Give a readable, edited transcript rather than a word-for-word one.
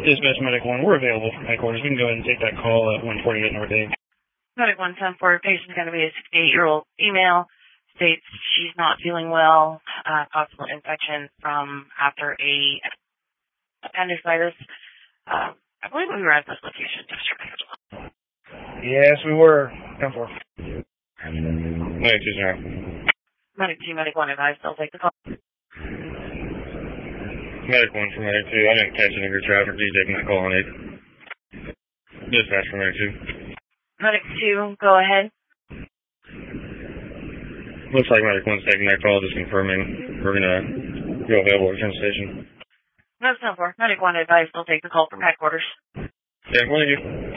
Dispatch Medic 1, we're available from headquarters. We can go ahead and take that call at 148 North Dave. Medic 110 for patient is going to be a 68-year-old female. States she's not feeling well. Possible infection from after a appendicitis. I believe we were at this location yesterday as well. Yes, we were. 10-4. Medic 2, sir. Medic 2, Medic 1, advised they'll take the call. Medic 1 for Medic 2. I didn't catch any of your traffic. You taking that call on 8? Dispatch for Medic 2. Medic 2, go ahead. Looks like Medic 1's taking that call, just confirming we're going to go available at 10 station. That's 10-4. Medic 1 advised they'll take the call from headquarters. Yeah, thank you.